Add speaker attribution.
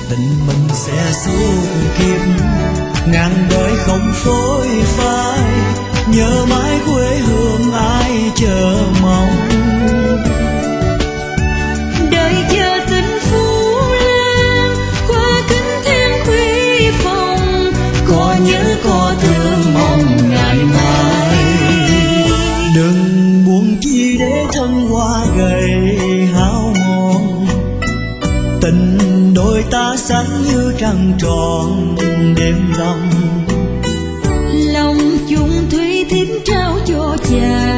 Speaker 1: tình mình sẽ suốt kiếp ngàn đời không phôi phai, nhớ mãi quê hương ai chờ mong.
Speaker 2: Đời chờ tình phú lang qua kính thiên khuy phòng,
Speaker 1: Có nhớ có thương mong ngày mai. Đừng buồn chi để thân hoa gầy hao mòn, tình đôi ta xanh như trăng tròn đêm rằm.
Speaker 2: lòng chung thủy tím trao cho chàng.